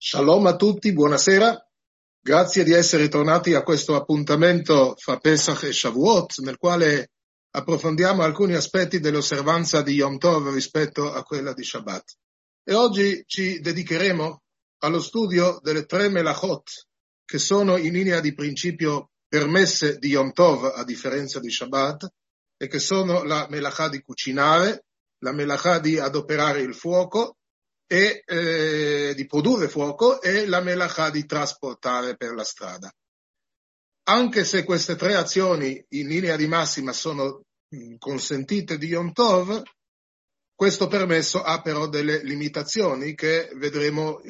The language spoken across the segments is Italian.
Shalom a tutti, buonasera. Grazie di essere tornati a questo appuntamento fra Pesach e Shavuot, nel quale approfondiamo alcuni aspetti dell'osservanza di Yom Tov rispetto a quella di Shabbat. E oggi ci dedicheremo allo studio delle tre melachot, che sono in linea di principio permesse di Yom Tov, a differenza di Shabbat, e che sono la melachà di cucinare, la melachà di adoperare il fuoco, e di produrre fuoco e la melachà di trasportare per la strada. Anche se queste tre azioni in linea di massima sono consentite di Yom Tov, questo permesso ha però delle limitazioni che vedremo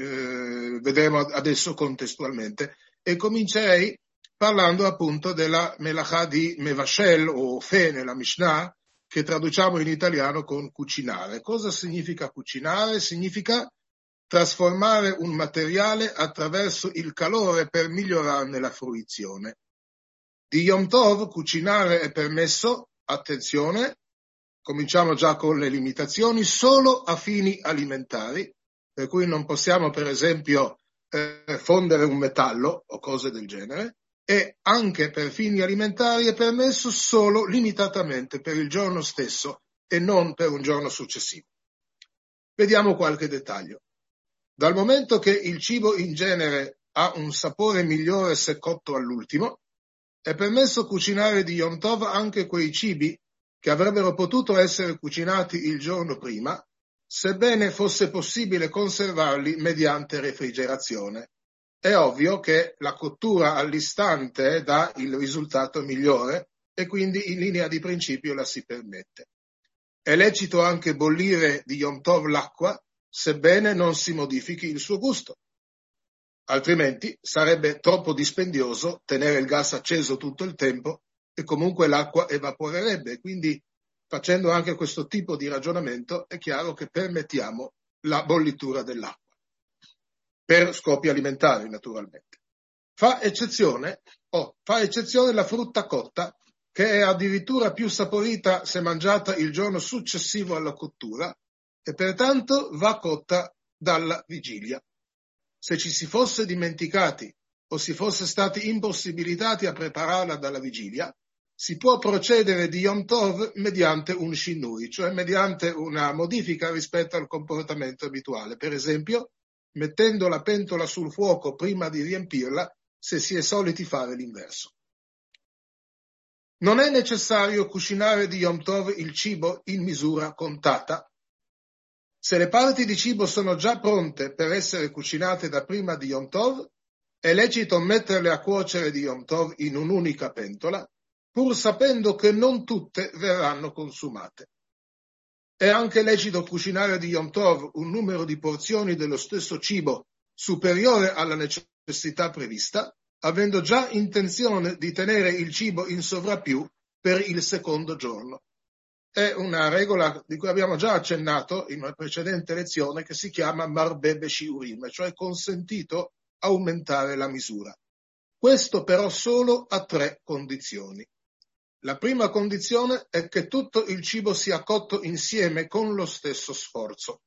adesso contestualmente. E comincerei parlando appunto della melachà di Mevashel o Fe nella Mishnah, che traduciamo in italiano con cucinare. Cosa significa cucinare? Significa trasformare un materiale attraverso il calore per migliorarne la fruizione. Di Yom Tov cucinare è permesso, attenzione, cominciamo già con le limitazioni, solo a fini alimentari, per cui non possiamo per esempio fondere un metallo o cose del genere, e anche per fini alimentari è permesso solo limitatamente per il giorno stesso e non per un giorno successivo. Vediamo qualche dettaglio. Dal momento che il cibo in genere ha un sapore migliore se cotto all'ultimo, è permesso cucinare di Yom Tov anche quei cibi che avrebbero potuto essere cucinati il giorno prima, sebbene fosse possibile conservarli mediante refrigerazione. È ovvio che la cottura all'istante dà il risultato migliore e quindi in linea di principio la si permette. È lecito anche bollire di Yom Tov l'acqua, sebbene non si modifichi il suo gusto. Altrimenti sarebbe troppo dispendioso tenere il gas acceso tutto il tempo e comunque l'acqua evaporerebbe. Quindi, facendo anche questo tipo di ragionamento, è chiaro che permettiamo la bollitura dell'acqua. Per scopi alimentari, naturalmente. Fa eccezione la frutta cotta, che è addirittura più saporita se mangiata il giorno successivo alla cottura e pertanto va cotta dalla vigilia. Se ci si fosse dimenticati o si fosse stati impossibilitati a prepararla dalla vigilia, si può procedere di Yom Tov mediante un shinui, cioè mediante una modifica rispetto al comportamento abituale. Per esempio, mettendo la pentola sul fuoco prima di riempirla, se si è soliti fare l'inverso. Non è necessario cucinare di Yom Tov il cibo in misura contata. Se le parti di cibo sono già pronte per essere cucinate da prima di Yom Tov, è lecito metterle a cuocere di Yom Tov in un'unica pentola, pur sapendo che non tutte verranno consumate. È anche lecito cucinare di Yom Tov un numero di porzioni dello stesso cibo superiore alla necessità prevista, avendo già intenzione di tenere il cibo in sovrappiù per il secondo giorno. È una regola di cui abbiamo già accennato in una precedente lezione che si chiama Marbe Beshiurim, cioè consentito aumentare la misura. Questo però solo a tre condizioni. La prima condizione è che tutto il cibo sia cotto insieme con lo stesso sforzo.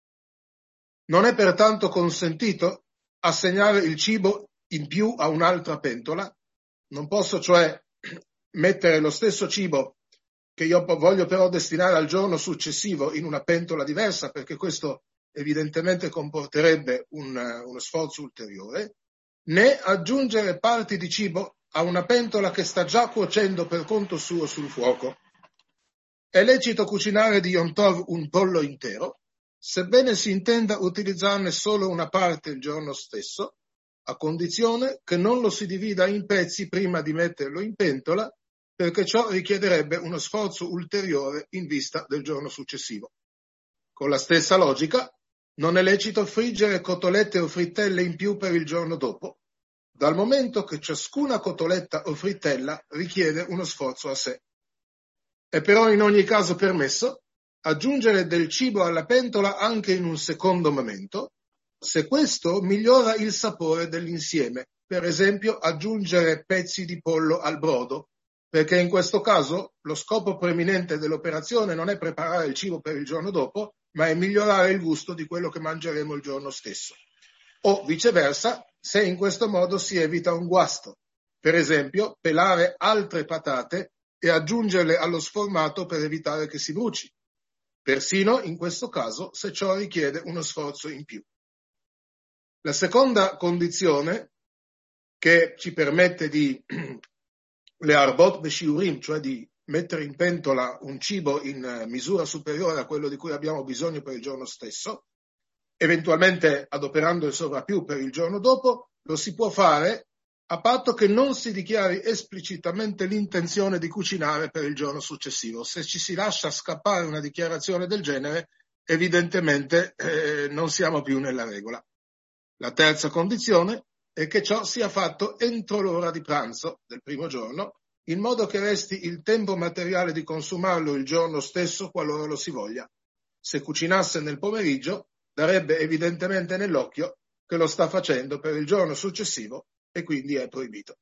Non è pertanto consentito assegnare il cibo in più a un'altra pentola. Non posso cioè mettere lo stesso cibo che io voglio però destinare al giorno successivo in una pentola diversa, perché questo evidentemente comporterebbe uno sforzo ulteriore, né aggiungere parti di cibo a una pentola che sta già cuocendo per conto suo sul fuoco. È lecito cucinare di Yom Tov un pollo intero, sebbene si intenda utilizzarne solo una parte il giorno stesso, a condizione che non lo si divida in pezzi prima di metterlo in pentola, perché ciò richiederebbe uno sforzo ulteriore in vista del giorno successivo. Con la stessa logica, non è lecito friggere cotolette o frittelle in più per il giorno dopo, dal momento che ciascuna cotoletta o frittella richiede uno sforzo a sé. È però in ogni caso permesso aggiungere del cibo alla pentola anche in un secondo momento, se questo migliora il sapore dell'insieme, per esempio aggiungere pezzi di pollo al brodo, perché in questo caso lo scopo preminente dell'operazione non è preparare il cibo per il giorno dopo, ma è migliorare il gusto di quello che mangeremo il giorno stesso. o viceversa, se in questo modo si evita un guasto. Per esempio, pelare altre patate e aggiungerle allo sformato per evitare che si bruci. Persino in questo caso, se ciò richiede uno sforzo in più. La seconda condizione che ci permette di le arbot beshiurim, cioè di mettere in pentola un cibo in misura superiore a quello di cui abbiamo bisogno per il giorno stesso, eventualmente adoperando il sovrappiù per il giorno dopo, lo si può fare a patto che non si dichiari esplicitamente l'intenzione di cucinare per il giorno successivo. Se ci si lascia scappare una dichiarazione del genere, evidentemente non siamo più nella regola. La terza condizione è che ciò sia fatto entro l'ora di pranzo del primo giorno, in modo che resti il tempo materiale di consumarlo il giorno stesso qualora lo si voglia. Se cucinasse nel pomeriggio, darebbe evidentemente nell'occhio che lo sta facendo per il giorno successivo e quindi è proibito.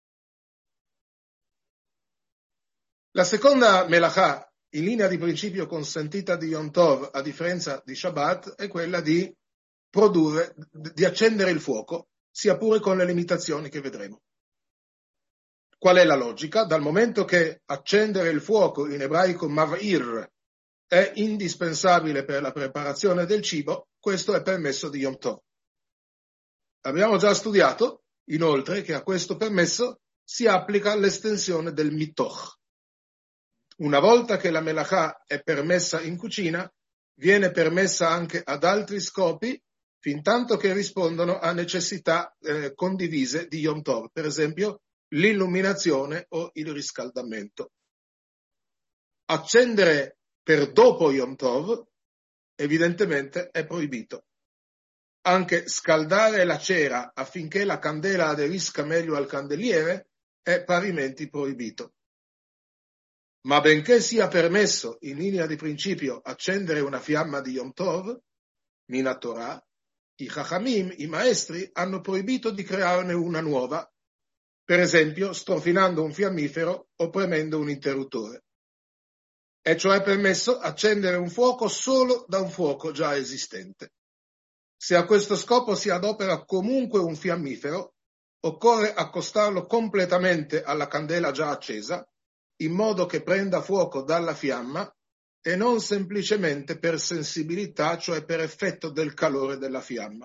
La seconda melachà, in linea di principio consentita di Yom Tov, a differenza di Shabbat, è quella di produrre, di accendere il fuoco, sia pure con le limitazioni che vedremo. Qual è la logica? Dal momento che accendere il fuoco, in ebraico mav'ir, è indispensabile per la preparazione del cibo, questo è permesso di Yom Tov. Abbiamo già studiato, inoltre, che a questo permesso si applica l'estensione del mitoch. Una volta che la melachà è permessa in cucina, viene permessa anche ad altri scopi, fintanto che rispondono a necessità condivise di Yom Tov, per esempio l'illuminazione o il riscaldamento. Accendere per dopo Yom Tov, evidentemente, è proibito. Anche scaldare la cera affinché la candela aderisca meglio al candeliere è parimenti proibito. Ma benché sia permesso, in linea di principio, accendere una fiamma di Yom Tov, Mina Torah, i Chachamim, i maestri, hanno proibito di crearne una nuova, per esempio strofinando un fiammifero o premendo un interruttore. È cioè permesso accendere un fuoco solo da un fuoco già esistente. Se a questo scopo si adopera comunque un fiammifero, occorre accostarlo completamente alla candela già accesa, in modo che prenda fuoco dalla fiamma e non semplicemente per sensibilità, cioè per effetto del calore della fiamma.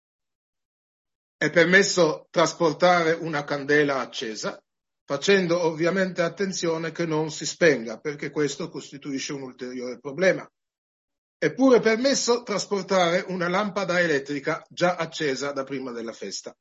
È permesso trasportare una candela accesa, facendo ovviamente attenzione che non si spenga, perché questo costituisce un ulteriore problema. È pure permesso trasportare una lampada elettrica già accesa da prima della festa.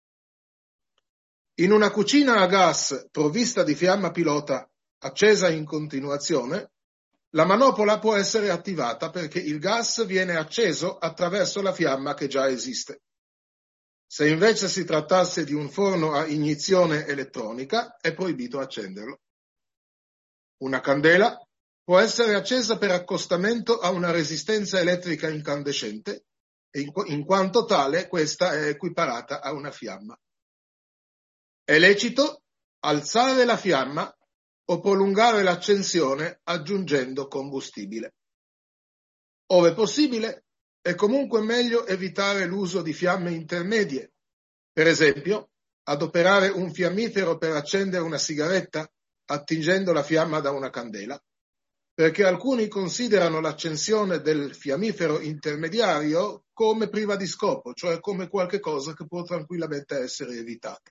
In una cucina a gas provvista di fiamma pilota accesa in continuazione, la manopola può essere attivata perché il gas viene acceso attraverso la fiamma che già esiste. Se invece si trattasse di un forno a ignizione elettronica, è proibito accenderlo. Una candela può essere accesa per accostamento a una resistenza elettrica incandescente e in quanto tale questa è equiparata a una fiamma. È lecito alzare la fiamma o prolungare l'accensione aggiungendo combustibile. Ove possibile, è comunque meglio evitare l'uso di fiamme intermedie, per esempio adoperare un fiammifero per accendere una sigaretta attingendo la fiamma da una candela, perché alcuni considerano l'accensione del fiammifero intermediario come priva di scopo, cioè come qualche cosa che può tranquillamente essere evitata.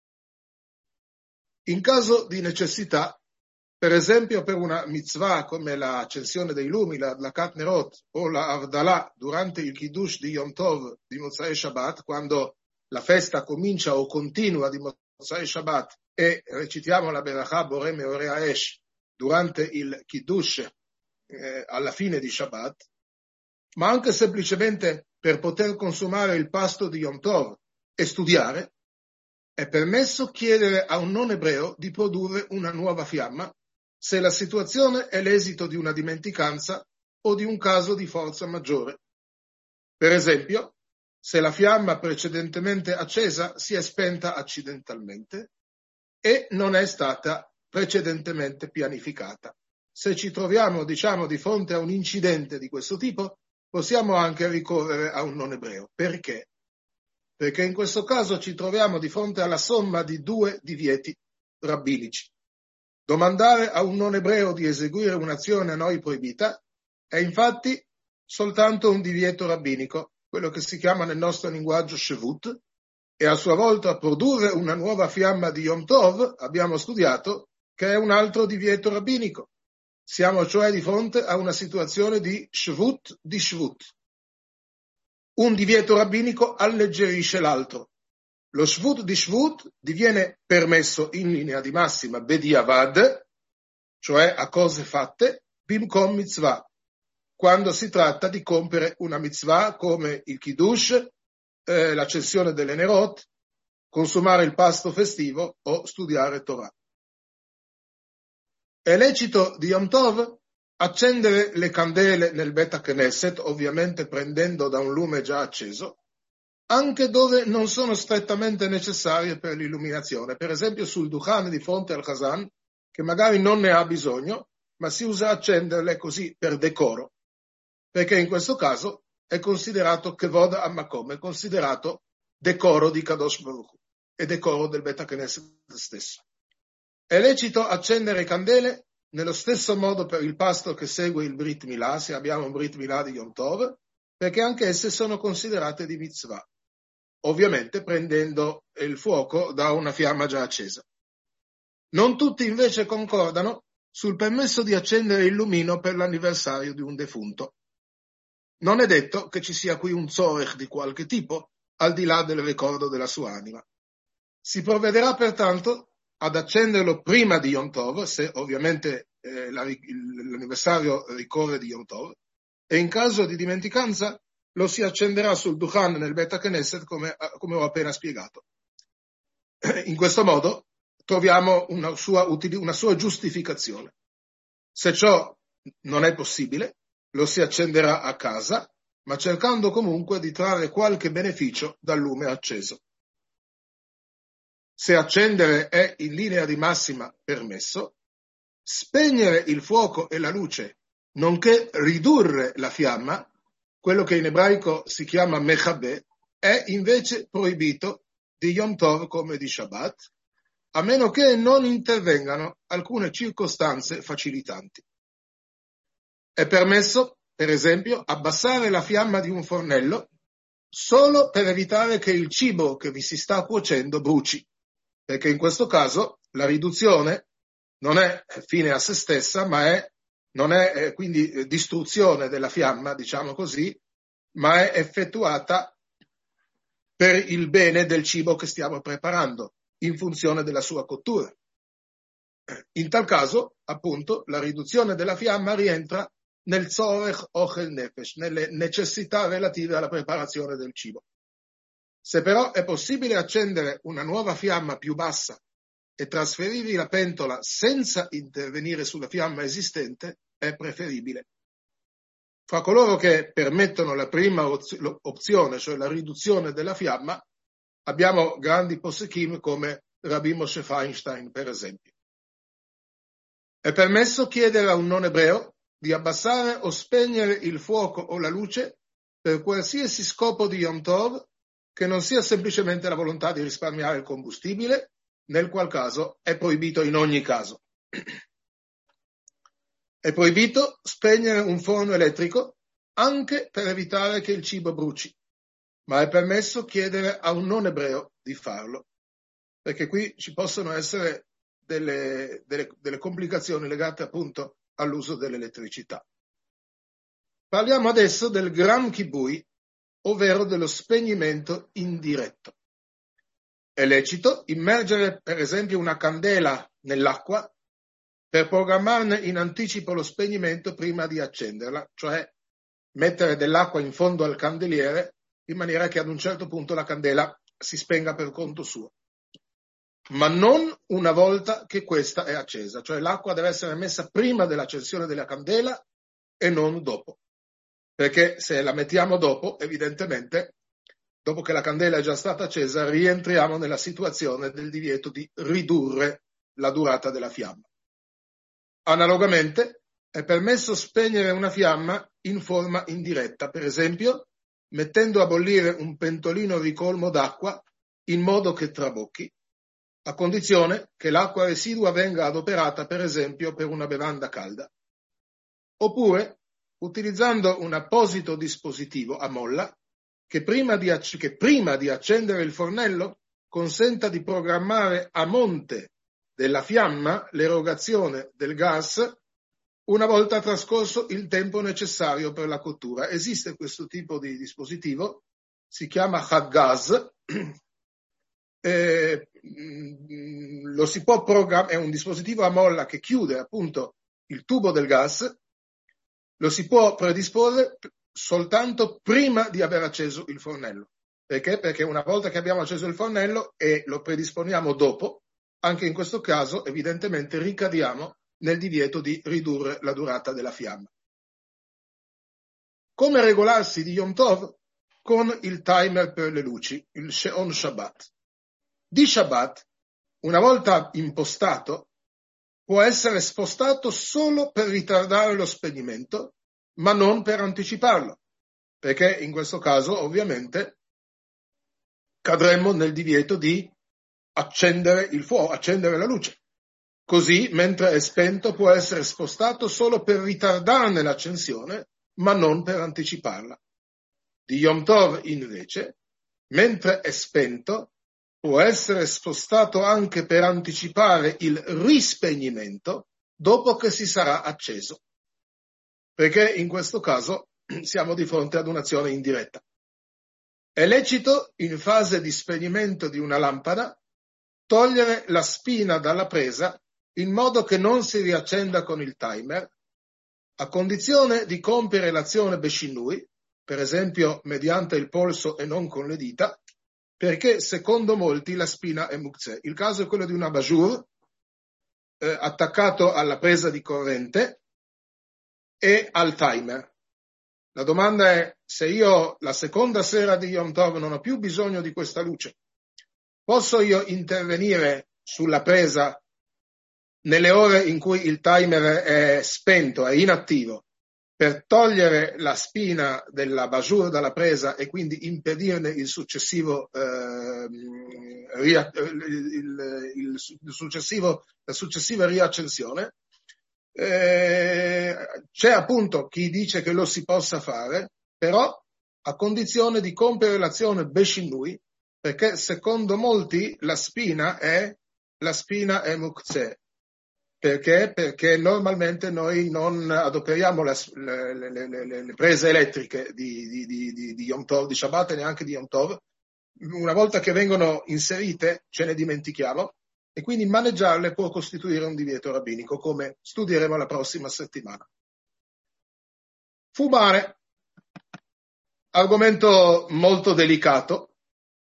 In caso di necessità, per esempio per una mitzvah come l'accensione dei lumi, la Adlakat Nerot o la Havdalah durante il Kiddush di Yom Tov di Motzai Shabbat, quando la festa comincia o continua di Motzai Shabbat e recitiamo la Berachah Borei Meorei Ha'esh durante il Kiddush alla fine di Shabbat, ma anche semplicemente per poter consumare il pasto di Yom Tov e studiare, è permesso chiedere a un non ebreo di produrre una nuova fiamma se la situazione è l'esito di una dimenticanza o di un caso di forza maggiore. Per esempio, se la fiamma precedentemente accesa si è spenta accidentalmente e non è stata precedentemente pianificata. Se ci troviamo, di fronte a un incidente di questo tipo, possiamo anche ricorrere a un non ebreo. Perché? perché in questo caso ci troviamo di fronte alla somma di due divieti rabbinici. Domandare a un non ebreo di eseguire un'azione a noi proibita è infatti soltanto un divieto rabbinico, quello che si chiama nel nostro linguaggio shevut, e a sua volta produrre una nuova fiamma di Yom Tov, abbiamo studiato, che è un altro divieto rabbinico. Siamo cioè di fronte a una situazione di shvut di shvut. Un divieto rabbinico alleggerisce l'altro. Lo shvut di shvut diviene permesso in linea di massima bediavad, cioè a cose fatte, bimkom mitzvah, quando si tratta di compiere una mitzvah come il kiddush, l'accensione delle nerot, consumare il pasto festivo o studiare Torah. È lecito di Yom Tov accendere le candele nel Bet Knesset, ovviamente prendendo da un lume già acceso, anche dove non sono strettamente necessarie per l'illuminazione, per esempio sul Duchan di fronte al Chazan, che magari non ne ha bisogno, ma si usa accenderle così per decoro, perché in questo caso è considerato Kevod Hamakom, è considerato decoro di Kadosh Baruch Hu e decoro del Bet Knesset stesso. È lecito accendere candele nello stesso modo per il pasto che segue il Brit Milà, se abbiamo un Brit Milà di Yom Tov, perché anche esse sono considerate di mitzvah, ovviamente prendendo il fuoco da una fiamma già accesa. Non tutti invece concordano sul permesso di accendere il lumino per l'anniversario di un defunto. Non è detto che ci sia qui un tzorech di qualche tipo, al di là del ricordo della sua anima. Si provvederà pertanto ad accenderlo prima di Yom Tov, se ovviamente l'anniversario ricorre di Yom Tov, e in caso di dimenticanza lo si accenderà sul Duchan nel Bet Knesset come ho appena spiegato. In questo modo troviamo una sua giustificazione. Se ciò non è possibile, lo si accenderà a casa, ma cercando comunque di trarre qualche beneficio dal lume acceso. Se accendere è in linea di massima permesso, spegnere il fuoco e la luce, nonché ridurre la fiamma, quello che in ebraico si chiama mechabè, è invece proibito di Yom Tov come di Shabbat, a meno che non intervengano alcune circostanze facilitanti. È permesso, per esempio, abbassare la fiamma di un fornello solo per evitare che il cibo che vi si sta cuocendo bruci, perché in questo caso la riduzione non è fine a se stessa, ma non è quindi distruzione della fiamma, diciamo così, ma è effettuata per il bene del cibo che stiamo preparando, in funzione della sua cottura. In tal caso, appunto, la riduzione della fiamma rientra nel tzorech ochel nefesh, nelle necessità relative alla preparazione del cibo. Se però è possibile accendere una nuova fiamma più bassa e trasferire la pentola senza intervenire sulla fiamma esistente, è preferibile. Fra coloro che permettono la prima opzione, cioè la riduzione della fiamma, abbiamo grandi possekim come Rabbi Moshe Feinstein, per esempio. È permesso chiedere a un non ebreo di abbassare o spegnere il fuoco o la luce per qualsiasi scopo di Yom Tov che non sia semplicemente la volontà di risparmiare il combustibile, nel qual caso è proibito in ogni caso. È proibito spegnere un forno elettrico anche per evitare che il cibo bruci, ma è permesso chiedere a un non ebreo di farlo, perché qui ci possono essere delle complicazioni legate appunto all'uso dell'elettricità. Parliamo adesso del Gram Kibui, ovvero dello spegnimento indiretto. È lecito immergere per esempio una candela nell'acqua per programmarne in anticipo lo spegnimento prima di accenderla, cioè mettere dell'acqua in fondo al candeliere in maniera che ad un certo punto la candela si spenga per conto suo. Ma non una volta che questa è accesa, cioè l'acqua deve essere messa prima dell'accensione della candela e non dopo. Perché se la mettiamo dopo, evidentemente, dopo che la candela è già stata accesa, rientriamo nella situazione del divieto di ridurre la durata della fiamma. Analogamente, è permesso spegnere una fiamma in forma indiretta, per esempio, mettendo a bollire un pentolino ricolmo d'acqua in modo che trabocchi, a condizione che l'acqua residua venga adoperata, per esempio, per una bevanda calda. Oppure utilizzando un apposito dispositivo a molla che prima di accendere il fornello consenta di programmare a monte della fiamma l'erogazione del gas una volta trascorso il tempo necessario per la cottura. Esiste questo tipo di dispositivo, si chiama Haggaz, lo si può programmare, è un dispositivo a molla che chiude appunto il tubo del gas, lo si può predisporre soltanto prima di aver acceso il fornello. Perché? Perché una volta che abbiamo acceso il fornello e lo predisponiamo dopo, anche in questo caso evidentemente ricadiamo nel divieto di ridurre la durata della fiamma. Come regolarsi di Yom Tov? Con il timer per le luci, il She'on Shabbat. Di Shabbat, una volta impostato, può essere spostato solo per ritardare lo spegnimento, ma non per anticiparlo, perché in questo caso ovviamente cadremmo nel divieto di accendere il fuoco, accendere la luce. Così, mentre è spento, può essere spostato solo per ritardarne l'accensione, ma non per anticiparla. Di Yom Tov, invece, mentre è spento, può essere spostato anche per anticipare il rispegnimento dopo che si sarà acceso, perché in questo caso siamo di fronte ad un'azione indiretta. È lecito, in fase di spegnimento di una lampada, togliere la spina dalla presa in modo che non si riaccenda con il timer, a condizione di compiere l'azione Beshinui, per esempio mediante il polso e non con le dita, perché secondo molti la spina è muktzeh. Il caso è quello di un abajur attaccato alla presa di corrente e al timer. La domanda è: se io la seconda sera di Yom Tov non ho più bisogno di questa luce, posso io intervenire sulla presa nelle ore in cui il timer è spento, è inattivo, per togliere la spina della bajur dalla presa e quindi impedirne la successiva riaccensione? C'è appunto chi dice che lo si possa fare, però a condizione di compiere l'azione Beshinui, perché secondo molti la spina è muktzeh. Perché? Perché normalmente noi non adoperiamo le prese elettriche di Yom Tov, di Shabbat e neanche di Yom Tov. Una volta che vengono inserite ce ne dimentichiamo e quindi maneggiarle può costituire un divieto rabbinico, come studieremo la prossima settimana. Fumare, argomento molto delicato,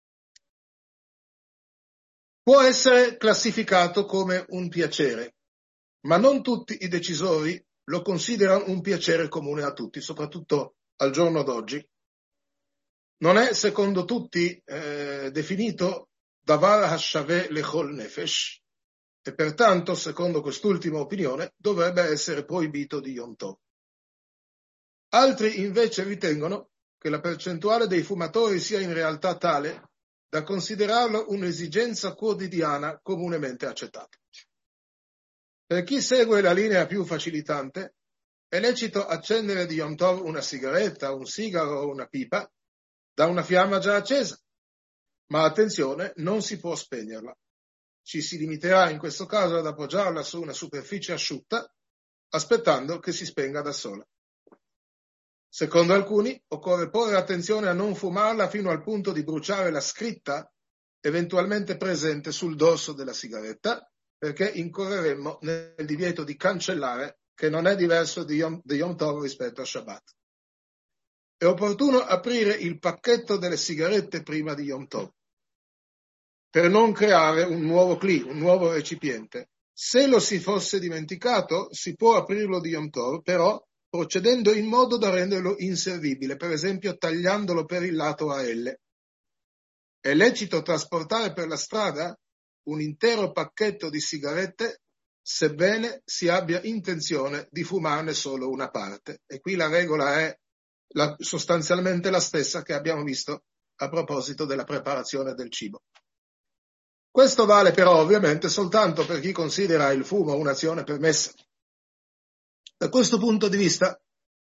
può essere classificato come un piacere, ma non tutti i decisori lo considerano un piacere comune a tutti, soprattutto al giorno d'oggi. Non è, secondo tutti, definito davar hashaveh lechol nefesh, e pertanto, secondo quest'ultima opinione, dovrebbe essere proibito di Yom Tov. Altri invece ritengono che la percentuale dei fumatori sia in realtà tale da considerarlo un'esigenza quotidiana comunemente accettata. Per chi segue la linea più facilitante, è lecito accendere di Yom Tov una sigaretta, un sigaro o una pipa da una fiamma già accesa, ma attenzione, non si può spegnerla. Ci si limiterà in questo caso ad appoggiarla su una superficie asciutta, aspettando che si spenga da sola. Secondo alcuni, occorre porre attenzione a non fumarla fino al punto di bruciare la scritta eventualmente presente sul dorso della sigaretta, perché incorreremmo nel divieto di cancellare, che non è diverso di Yom Tov rispetto a Shabbat. È opportuno aprire il pacchetto delle sigarette prima di Yom Tov, per non creare un nuovo cli, un nuovo recipiente. Se lo si fosse dimenticato, si può aprirlo di Yom Tov, però procedendo in modo da renderlo inservibile, per esempio tagliandolo per il lato a L. È lecito trasportare per la strada un intero pacchetto di sigarette, sebbene si abbia intenzione di fumarne solo una parte. E qui la regola è sostanzialmente la stessa che abbiamo visto a proposito della preparazione del cibo. Questo vale però ovviamente soltanto per chi considera il fumo un'azione permessa. Da questo punto di vista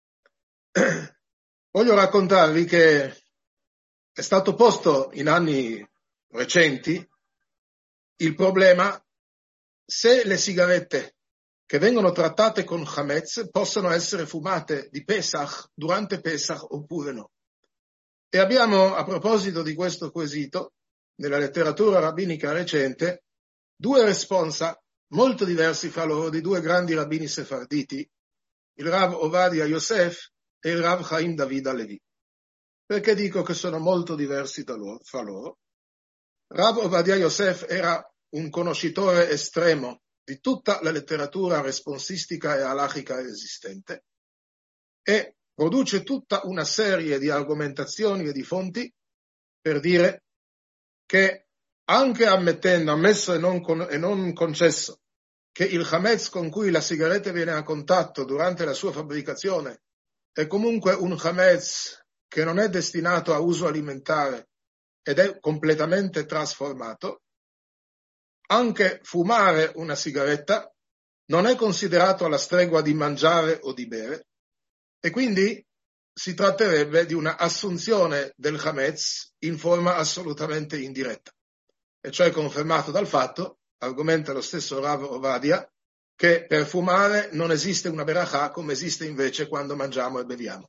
voglio raccontarvi che è stato posto in anni recenti il problema se le sigarette che vengono trattate con Hametz possono essere fumate di Pesach durante Pesach oppure no. E abbiamo, a proposito di questo quesito, nella letteratura rabbinica recente, due responsa molto diversi fra loro di due grandi rabbini sefarditi, il Rav Ovadia Yosef e il Rav Chaim David Halevi. Perché dico che sono molto diversi fra loro? Rav Ovadia Yosef era un conoscitore estremo di tutta la letteratura responsistica e halachica esistente e produce tutta una serie di argomentazioni e di fonti per dire che anche ammesso e non concesso che il Hametz con cui la sigaretta viene a contatto durante la sua fabbricazione è comunque un Hametz che non è destinato a uso alimentare ed è completamente trasformato, anche fumare una sigaretta non è considerato alla stregua di mangiare o di bere e quindi si tratterebbe di una assunzione del Hametz in forma assolutamente indiretta, e cioè confermato dal fatto, argomenta lo stesso Rav Ovadia, che per fumare non esiste una berachà come esiste invece quando mangiamo e beviamo.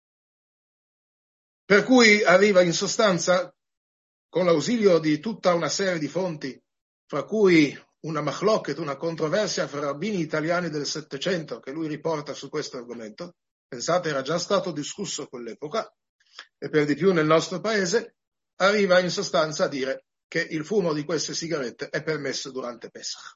Per cui arriva in sostanza, con l'ausilio di tutta una serie di fonti, fra cui una machloket, una controversia fra rabbini italiani del Settecento che lui riporta su questo argomento, pensate era già stato discusso a quell'epoca, e per di più nel nostro paese, arriva in sostanza a dire che il fumo di queste sigarette è permesso durante Pesach.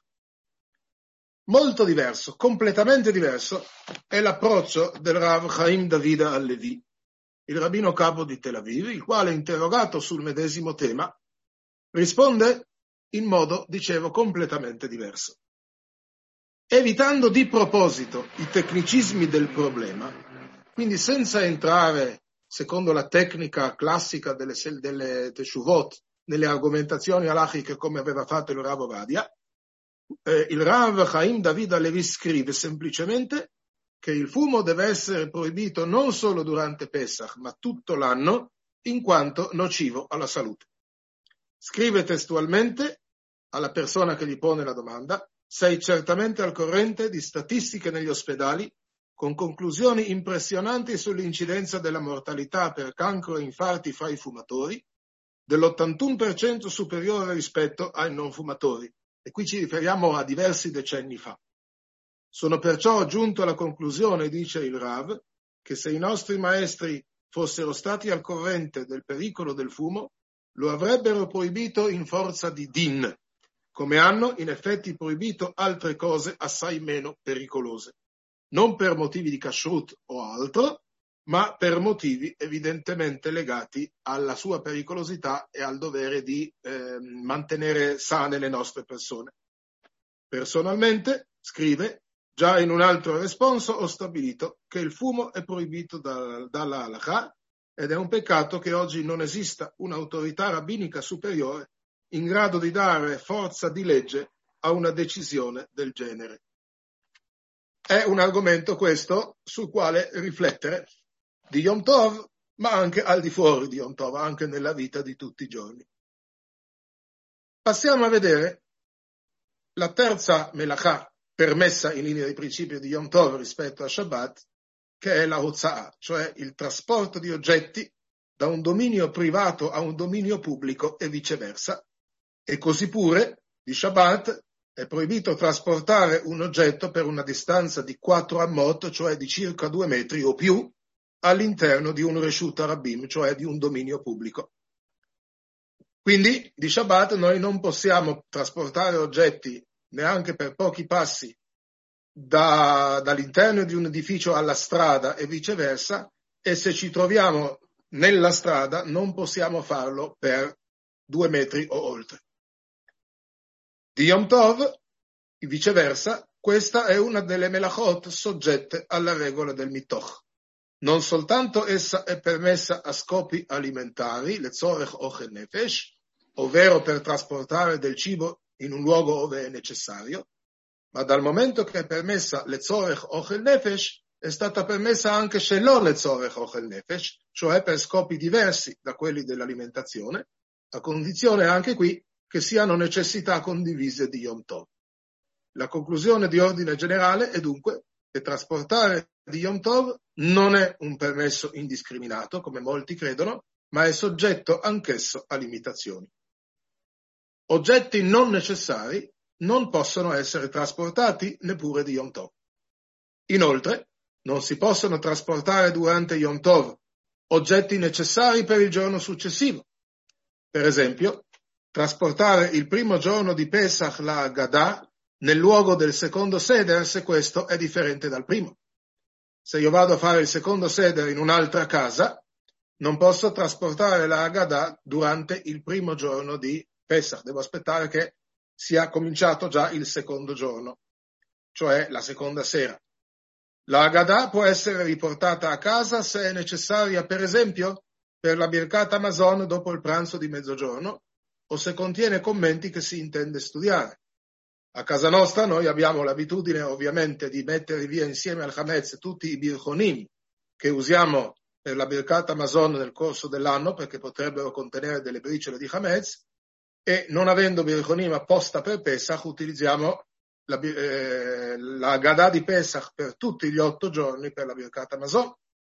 Molto diverso, completamente diverso, è l'approccio del Rav Chaim David Halevi, il rabbino capo di Tel Aviv, il quale, interrogato sul medesimo tema, risponde in modo, dicevo, completamente diverso. Evitando di proposito i tecnicismi del problema, quindi senza entrare, secondo la tecnica classica delle teshuvot, nelle argomentazioni halachiche come aveva fatto il Rav Ovadia, il Rav Chaim David Halevi scrive semplicemente che il fumo deve essere proibito non solo durante Pesach, ma tutto l'anno, in quanto nocivo alla salute. Scrive testualmente alla persona che gli pone la domanda: sei certamente al corrente di statistiche negli ospedali con conclusioni impressionanti sull'incidenza della mortalità per cancro e infarti fra i fumatori, dell'81% superiore rispetto ai non fumatori. E qui ci riferiamo a diversi decenni fa. Sono perciò giunto alla conclusione, dice il Rav, che se i nostri maestri fossero stati al corrente del pericolo del fumo, lo avrebbero proibito in forza di din, come hanno in effetti proibito altre cose assai meno pericolose, non per motivi di kashrut o altro, ma per motivi evidentemente legati alla sua pericolosità e al dovere di mantenere sane le nostre persone. Personalmente, scrive, già in un altro responso ho stabilito che il fumo è proibito dalla halakha ed è un peccato che oggi non esista un'autorità rabbinica superiore in grado di dare forza di legge a una decisione del genere. È un argomento questo sul quale riflettere di Yom Tov, ma anche al di fuori di Yom Tov, anche nella vita di tutti i giorni. Passiamo a vedere la terza melachà permessa in linea di principio di Yom Tov rispetto a Shabbat, che è la Hotza'ah, cioè il trasporto di oggetti da un dominio privato a un dominio pubblico e viceversa. E così pure, di Shabbat, è proibito trasportare un oggetto per una distanza di 4 ammot, cioè di circa 2 metri o più, all'interno di un Reshut Rabbim, cioè di un dominio pubblico. Quindi, di Shabbat noi non possiamo trasportare oggetti neanche per pochi passi dall'interno di un edificio alla strada e viceversa, e se ci troviamo nella strada non possiamo farlo per 2 metri o oltre. Di Yom Tov, viceversa, questa è una delle melachot soggette alla regola del mitoch. Non soltanto essa è permessa a scopi alimentari, le tzorech ochel nefesh, ovvero per trasportare del cibo in un luogo dove è necessario, ma dal momento che è permessa le tzorech ochel nefesh, è stata permessa anche shelo le tzorech ochel nefesh, cioè per scopi diversi da quelli dell'alimentazione, a condizione anche qui che siano necessità condivise di Yom Tov. La conclusione di ordine generale è dunque che trasportare di Yom Tov non è un permesso indiscriminato, come molti credono, ma è soggetto anch'esso a limitazioni. Oggetti non necessari non possono essere trasportati neppure di Yom Tov. Inoltre, non si possono trasportare durante Yom Tov oggetti necessari per il giorno successivo. Per esempio, trasportare il primo giorno di Pesach la Haggadah nel luogo del secondo seder se questo è differente dal primo. Se io vado a fare il secondo seder in un'altra casa, non posso trasportare la Haggadah durante il primo giorno di Pesach. Devo aspettare che sia cominciato già il secondo giorno, cioè la seconda sera. La Haggadah può essere riportata a casa se è necessaria, per esempio, per la Birkat Hamazon dopo il pranzo di mezzogiorno, o se contiene commenti che si intende studiare. A casa nostra noi abbiamo l'abitudine ovviamente di mettere via insieme al Hametz tutti i birchonim che usiamo per la Birkat Hamazon nel corso dell'anno, perché potrebbero contenere delle briciole di Hametz, e non avendo birchonim apposta per Pesach utilizziamo la Haggadah di Pesach per tutti gli 8 giorni per la Birkat Hamazon.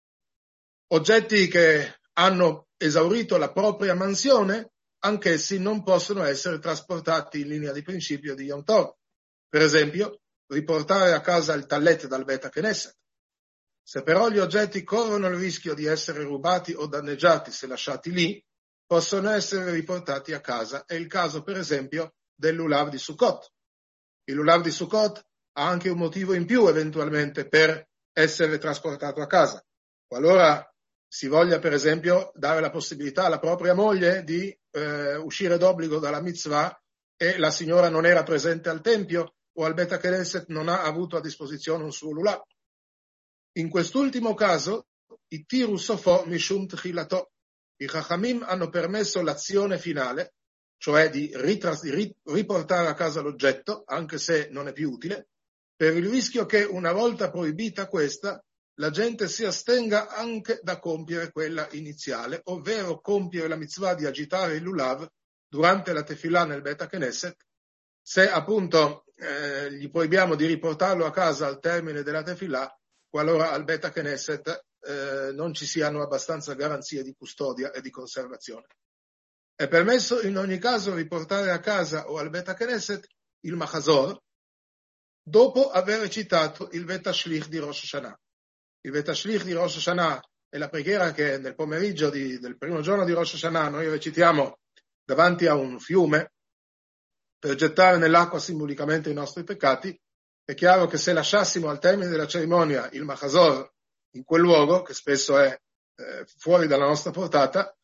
Oggetti che hanno esaurito la propria mansione, anch'essi non possono essere trasportati in linea di principio di Yom Tov. Per esempio, riportare a casa il tallet dal Bet HaKnesset. Se però gli oggetti corrono il rischio di essere rubati o danneggiati se lasciati lì, possono essere riportati a casa. È il caso, per esempio, del lulav di Sukkot. Il lulav di Sukkot ha anche un motivo in più, eventualmente, per essere trasportato a casa. Qualora si voglia, per esempio, dare la possibilità alla propria moglie di uscire d'obbligo dalla mitzvah e la signora non era presente al tempio o al Bet HaKnesset non ha avuto a disposizione un suo lulav. In quest'ultimo caso, i tiru sofò mishum tchilato. I Chachamim hanno permesso l'azione finale, cioè di riportare a casa l'oggetto, anche se non è più utile, per il rischio che una volta proibita questa, la gente si astenga anche da compiere quella iniziale, ovvero compiere la mitzvah di agitare il lulav durante la tefillah nel Bet HaKnesset, se appunto gli proibiamo di riportarlo a casa al termine della tefillah, qualora al Bet HaKnesset non ci siano abbastanza garanzie di custodia e di conservazione. È permesso in ogni caso riportare a casa o al Bet HaKnesset il Machazor dopo aver recitato il Vet HaShlich di Rosh Hashanah. Il Vet HaShlich di Rosh Hashanah è la preghiera che nel pomeriggio del primo giorno di Rosh Hashanah noi recitiamo davanti a un fiume per gettare nell'acqua simbolicamente i nostri peccati. È chiaro che se lasciassimo al termine della cerimonia il Machazor in quel luogo, che spesso è fuori dalla nostra portata,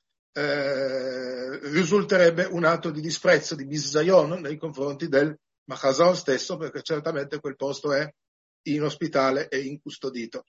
risulterebbe un atto di disprezzo, di bisayon nei confronti del Machazor stesso, perché certamente quel posto è inospitale e incustodito.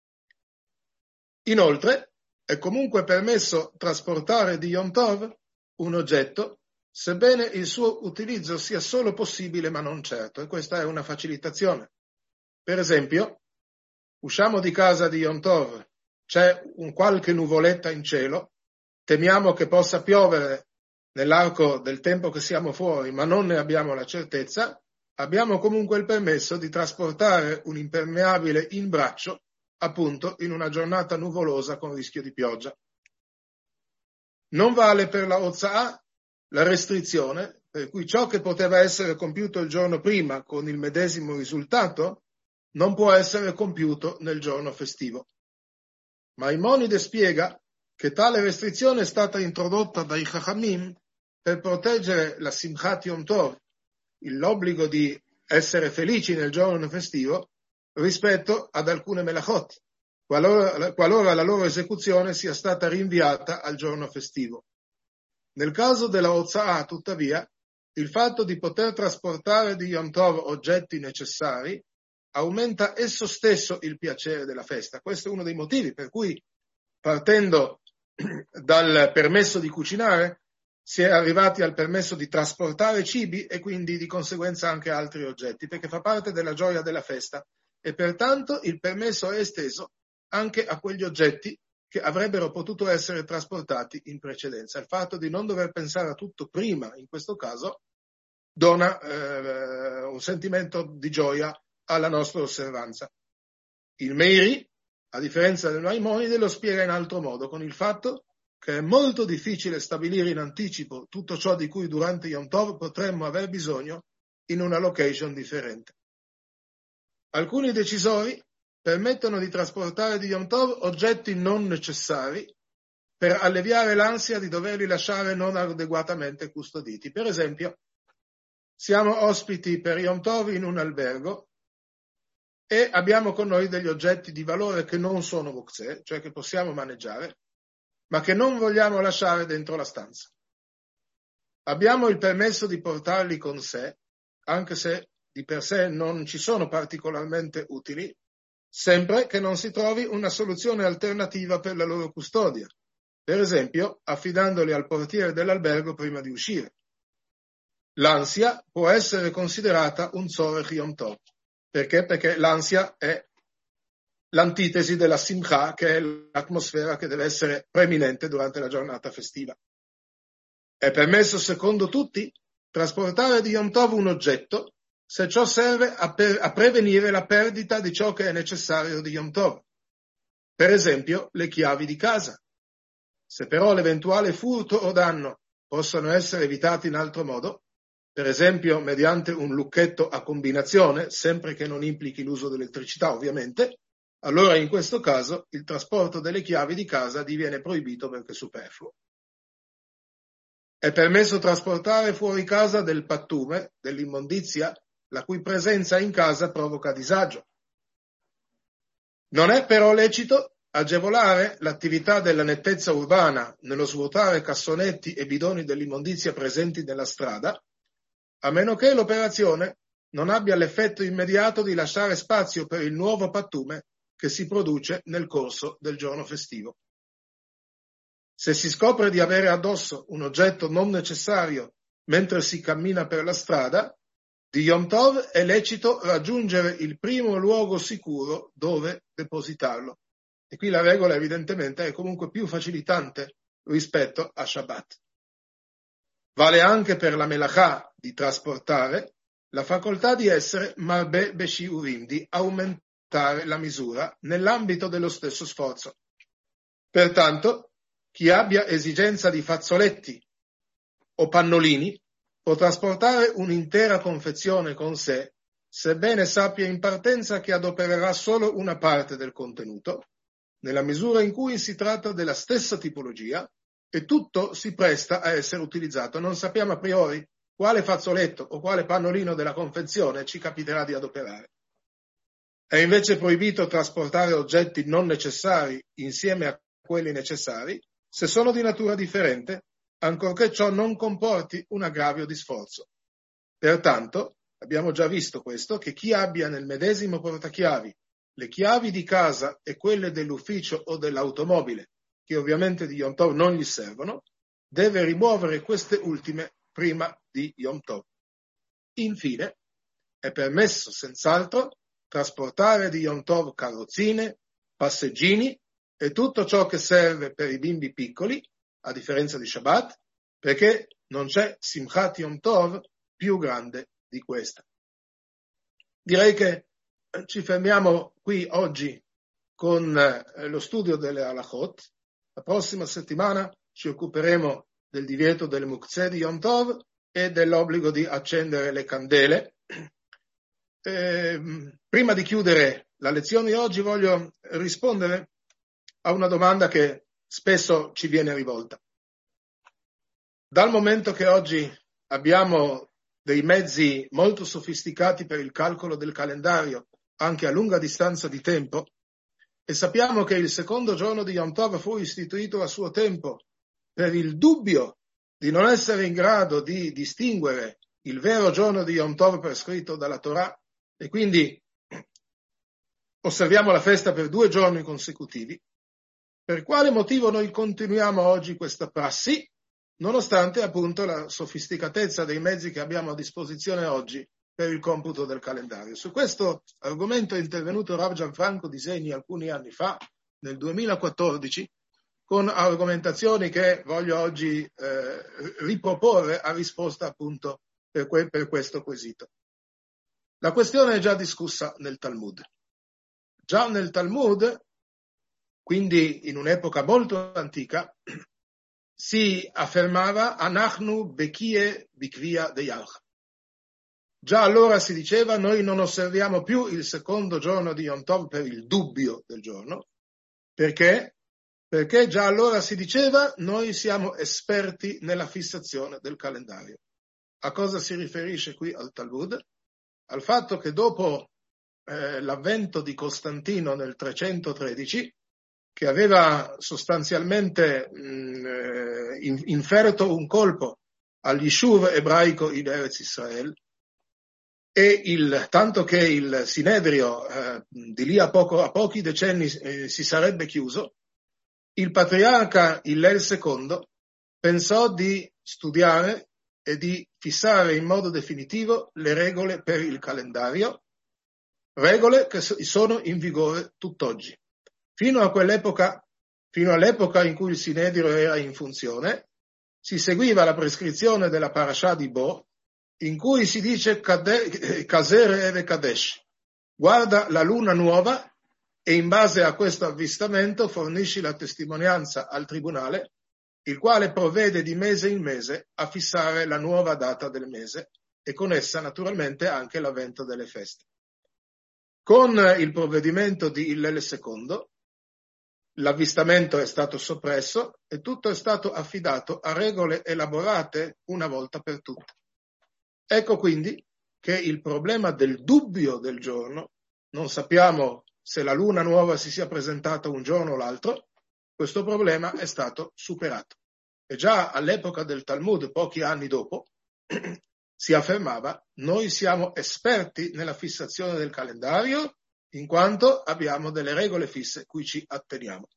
Inoltre, è comunque permesso trasportare di Yom Tov un oggetto, sebbene il suo utilizzo sia solo possibile ma non certo, e questa è una facilitazione. Per esempio, usciamo di casa di Yom Tov, c'è un qualche nuvoletta in cielo, temiamo che possa piovere nell'arco del tempo che siamo fuori, ma non ne abbiamo la certezza, abbiamo comunque il permesso di trasportare un impermeabile in braccio, appunto in una giornata nuvolosa con rischio di pioggia. Non vale per la Otza'ah la restrizione, per cui ciò che poteva essere compiuto il giorno prima con il medesimo risultato non può essere compiuto nel giorno festivo. Maimonide spiega che tale restrizione è stata introdotta dai Chachamim per proteggere la Simchat Yom Tov, l'obbligo di essere felici nel giorno festivo, rispetto ad alcune melachot, qualora la loro esecuzione sia stata rinviata al giorno festivo. Nel caso della Otza'ah, tuttavia, il fatto di poter trasportare di Yom Tov oggetti necessari aumenta esso stesso il piacere della festa. Questo è uno dei motivi per cui, partendo dal permesso di cucinare, si è arrivati al permesso di trasportare cibi e quindi di conseguenza anche altri oggetti, perché fa parte della gioia della festa e pertanto il permesso è esteso anche a quegli oggetti che avrebbero potuto essere trasportati in precedenza. Il fatto di non dover pensare a tutto prima, in questo caso, dona un sentimento di gioia alla nostra osservanza. Il Meiri, a differenza del Maimonide, lo spiega in altro modo, con il fatto che è molto difficile stabilire in anticipo tutto ciò di cui durante Yom Tov potremmo aver bisogno in una location differente. Alcuni decisori permettono di trasportare di Yom Tov oggetti non necessari per alleviare l'ansia di doverli lasciare non adeguatamente custoditi. Per esempio, siamo ospiti per Yom Tov in un albergo e abbiamo con noi degli oggetti di valore che non sono muktzeh, cioè che possiamo maneggiare, ma che non vogliamo lasciare dentro la stanza. Abbiamo il permesso di portarli con sé, anche se di per sé non ci sono particolarmente utili, sempre che non si trovi una soluzione alternativa per la loro custodia, per esempio affidandoli al portiere dell'albergo prima di uscire. L'ansia può essere considerata un tzorech Yom Tov. Perché? Perché l'ansia è l'antitesi della simcha, che è l'atmosfera che deve essere preminente durante la giornata festiva. È permesso, secondo tutti, trasportare di Yom Tov un oggetto se ciò serve a prevenire la perdita di ciò che è necessario di Yom Tov. Per esempio, le chiavi di casa. Se però l'eventuale furto o danno possono essere evitati in altro modo, per esempio mediante un lucchetto a combinazione, sempre che non implichi l'uso dell'elettricità ovviamente, allora in questo caso il trasporto delle chiavi di casa diviene proibito perché superfluo. È permesso trasportare fuori casa del pattume, dell'immondizia, la cui presenza in casa provoca disagio. Non è però lecito agevolare l'attività della nettezza urbana nello svuotare cassonetti e bidoni dell'immondizia presenti nella strada, a meno che l'operazione non abbia l'effetto immediato di lasciare spazio per il nuovo pattume che si produce nel corso del giorno festivo. Se si scopre di avere addosso un oggetto non necessario mentre si cammina per la strada, di Yom Tov è lecito raggiungere il primo luogo sicuro dove depositarlo. E qui la regola evidentemente è comunque più facilitante rispetto a Shabbat. Vale anche per la melachà di trasportare la facoltà di essere marbe beshiurim, di aumentare la misura nell'ambito dello stesso sforzo. Pertanto, chi abbia esigenza di fazzoletti o pannolini può trasportare un'intera confezione con sé, sebbene sappia in partenza che adopererà solo una parte del contenuto, nella misura in cui si tratta della stessa tipologia e tutto si presta a essere utilizzato. Non sappiamo a priori quale fazzoletto o quale pannolino della confezione ci capiterà di adoperare. È invece proibito trasportare oggetti non necessari insieme a quelli necessari se sono di natura differente, ancorché ciò non comporti un aggravio di sforzo. Pertanto, abbiamo già visto questo, che chi abbia nel medesimo portachiavi le chiavi di casa e quelle dell'ufficio o dell'automobile, che ovviamente di Yom Tov non gli servono, deve rimuovere queste ultime prima di Yom Tov. Infine, è permesso senz'altro trasportare di Yom Tov carrozzine, passeggini e tutto ciò che serve per i bimbi piccoli, a differenza di Shabbat, perché non c'è Simchat Yom Tov più grande di questa. Direi che ci fermiamo qui oggi con lo studio delle halachot. La prossima settimana ci occuperemo del divieto delle muktzeh di Yom Tov e dell'obbligo di accendere le candele. Prima di chiudere la lezione di oggi voglio rispondere a una domanda che spesso ci viene rivolta. Dal momento che oggi abbiamo dei mezzi molto sofisticati per il calcolo del calendario, anche a lunga distanza di tempo, e sappiamo che il secondo giorno di Yom Tov fu istituito a suo tempo per il dubbio di non essere in grado di distinguere il vero giorno di Yom Tov prescritto dalla Torah, e quindi osserviamo la festa per 2 giorni consecutivi. Per quale motivo noi continuiamo oggi questa prassi, nonostante appunto la sofisticatezza dei mezzi che abbiamo a disposizione oggi per il computo del calendario? Su questo argomento è intervenuto Rav Gianfranco Disegni alcuni anni fa, nel 2014, con argomentazioni che voglio oggi riproporre a risposta appunto per questo quesito. La questione è già discussa nel Talmud. Già nel Talmud, quindi in un'epoca molto antica, si affermava Anachnu bekie bikvia deyalch. Già allora si diceva noi non osserviamo più il secondo giorno di Yom Tov per il dubbio del giorno. Perché? Perché già allora si diceva noi siamo esperti nella fissazione del calendario. A cosa si riferisce qui al Talmud? Al fatto che dopo l'avvento di Costantino nel 313, che aveva sostanzialmente inferto un colpo agli shuv ebraico in Eretz Israel, e tanto che il Sinedrio di lì a pochi decenni si sarebbe chiuso, il patriarca Hillel II pensò di studiare e di fissare in modo definitivo le regole per il calendario, regole che sono in vigore tutt'oggi. Fino all'epoca in cui il Sinedrio era in funzione, si seguiva la prescrizione della Parashah di Bo, in cui si dice Kaser Eve Kadesh, guarda la luna nuova e in base a questo avvistamento fornisci la testimonianza al tribunale, il quale provvede di mese in mese a fissare la nuova data del mese e con essa naturalmente anche l'avvento delle feste. Con il provvedimento di Hillel II, l'avvistamento è stato soppresso e tutto è stato affidato a regole elaborate una volta per tutte. Ecco quindi che il problema del dubbio del giorno, non sappiamo se la luna nuova si sia presentata un giorno o l'altro, questo problema è stato superato. E già all'epoca del Talmud, pochi anni dopo, si affermava noi siamo esperti nella fissazione del calendario in quanto abbiamo delle regole fisse cui ci atteniamo.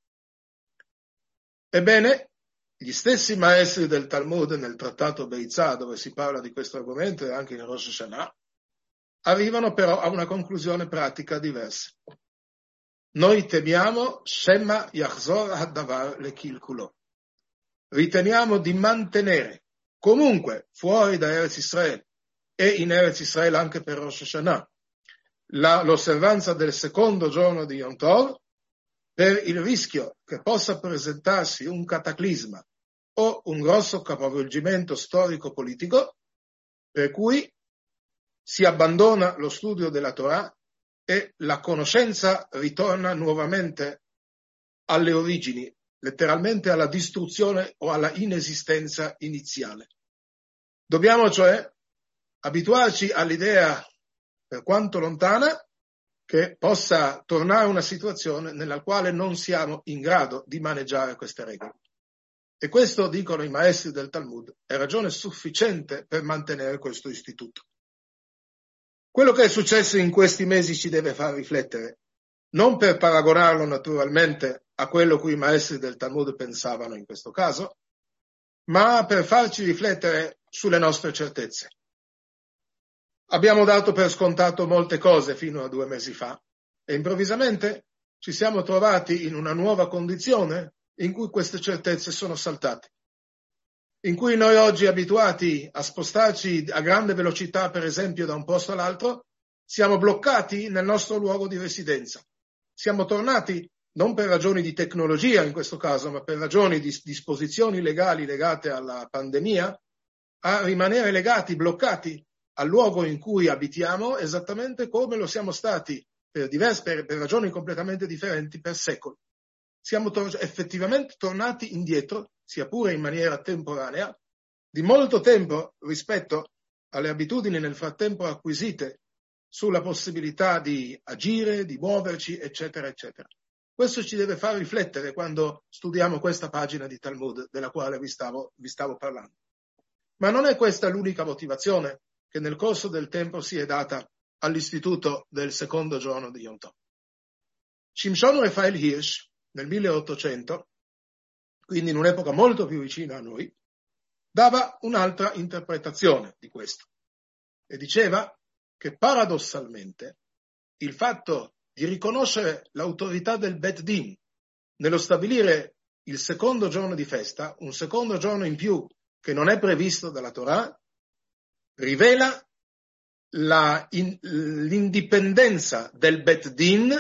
Ebbene, gli stessi maestri del Talmud nel trattato Beitzah, dove si parla di questo argomento e anche in Rosh Hashanah, arrivano però a una conclusione pratica diversa. Noi temiamo Shemma Yachzor Haddavar Lekilkulo. Riteniamo di mantenere comunque fuori da Eretz Israel e in Eretz Israel anche per Rosh Hashanah l'osservanza del secondo giorno di Yom Tov per il rischio che possa presentarsi un cataclisma o un grosso capovolgimento storico-politico per cui si abbandona lo studio della Torah e la conoscenza ritorna nuovamente alle origini, letteralmente alla distruzione o alla inesistenza iniziale. Dobbiamo cioè abituarci all'idea, per quanto lontana, che possa tornare una situazione nella quale non siamo in grado di maneggiare queste regole. E questo, dicono i maestri del Talmud, è ragione sufficiente per mantenere questo istituto. Quello che è successo in questi mesi ci deve far riflettere, non per paragonarlo naturalmente a quello cui i maestri del Talmud pensavano in questo caso, ma per farci riflettere sulle nostre certezze. Abbiamo dato per scontato molte cose fino a 2 mesi fa e improvvisamente ci siamo trovati in una nuova condizione in cui queste certezze sono saltate. In cui noi oggi abituati a spostarci a grande velocità, per esempio, da un posto all'altro, siamo bloccati nel nostro luogo di residenza. Siamo tornati, non per ragioni di tecnologia in questo caso, ma per ragioni di disposizioni legali legate alla pandemia, a rimanere legati, bloccati al luogo in cui abitiamo, esattamente come lo siamo stati per ragioni completamente differenti per secoli. Siamo effettivamente tornati indietro, sia pure in maniera temporanea, di molto tempo rispetto alle abitudini nel frattempo acquisite sulla possibilità di agire, di muoverci, eccetera, eccetera. Questo ci deve far riflettere quando studiamo questa pagina di Talmud della quale vi stavo parlando. Ma non è questa l'unica motivazione che nel corso del tempo si è data all'istituto del secondo giorno di Yom Tov. Shimshon Raphael Hirsch, nel 1800, quindi in un'epoca molto più vicina a noi, dava un'altra interpretazione di questo e diceva che paradossalmente il fatto di riconoscere l'autorità del Bet Din nello stabilire il secondo giorno di festa, un secondo giorno in più che non è previsto dalla Torah, rivela l'indipendenza del Bet Din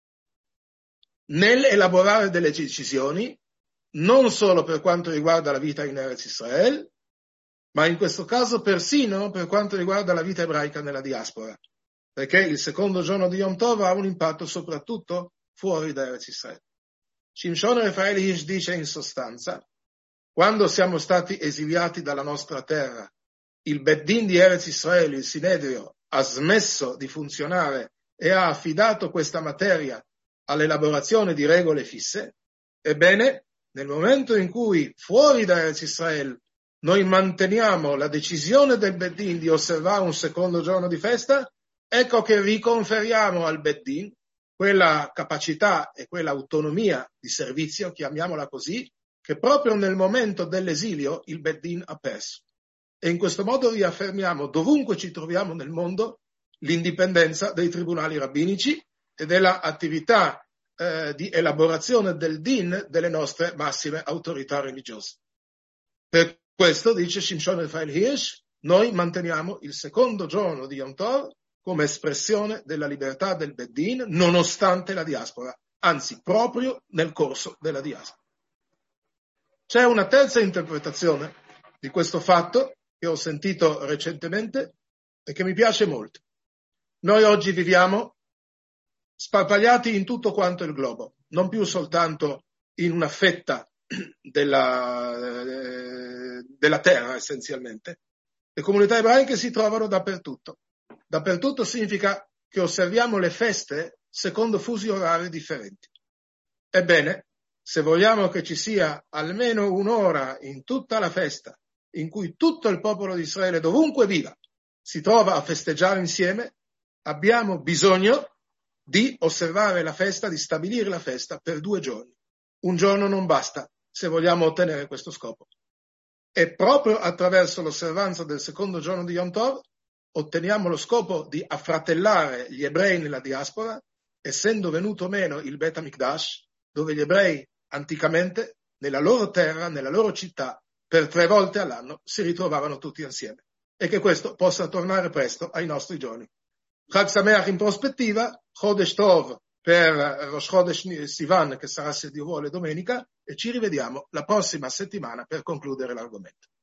nell'elaborare delle decisioni, non solo per quanto riguarda la vita in Eretz Israel, ma in questo caso persino per quanto riguarda la vita ebraica nella diaspora, perché il secondo giorno di Yom Tov ha un impatto soprattutto fuori da Eretz Israel. Shimshon Raphael Hirsch dice in sostanza, quando siamo stati esiliati dalla nostra terra, il Bet Din di Eretz Israel, il Sinedrio, ha smesso di funzionare e ha affidato questa materia all'elaborazione di regole fisse. Ebbene, nel momento in cui fuori da Eretz Israel noi manteniamo la decisione del Bet Din di osservare un secondo giorno di festa, ecco che riconferiamo al Bet Din quella capacità e quella autonomia di servizio, chiamiamola così, che proprio nel momento dell'esilio il Bet Din ha perso. E in questo modo riaffermiamo dovunque ci troviamo nel mondo l'indipendenza dei tribunali rabbinici e della attività di elaborazione del din delle nostre massime autorità religiose. Per questo, dice Shimshon Raphael Hirsch, noi manteniamo il secondo giorno di Yom Tov come espressione della libertà del Bet Din, nonostante la diaspora, anzi proprio nel corso della diaspora. C'è una terza interpretazione di questo fatto che ho sentito recentemente e che mi piace molto. Noi oggi viviamo sparpagliati in tutto quanto il globo, non più soltanto in una fetta della terra essenzialmente. Le comunità ebraiche si trovano dappertutto. Dappertutto significa che osserviamo le feste secondo fusi orari differenti. Ebbene, se vogliamo che ci sia almeno un'ora in tutta la festa in cui tutto il popolo di Israele, dovunque viva, si trova a festeggiare insieme, abbiamo bisogno di osservare la festa, di stabilire la festa per 2 giorni. Un giorno non basta se vogliamo ottenere questo scopo. E proprio attraverso l'osservanza del secondo giorno di Yom Tov otteniamo lo scopo di affratellare gli ebrei nella diaspora, essendo venuto meno il Bet HaMikdash, dove gli ebrei anticamente nella loro terra, nella loro città, per 3 volte all'anno si ritrovavano tutti insieme. E che questo possa tornare presto ai nostri giorni. Chag Sameach in prospettiva, Chodesh Tov per Rosh Chodesh Sivan, che sarà, se Dio vuole, domenica, e ci rivediamo la prossima settimana per concludere l'argomento.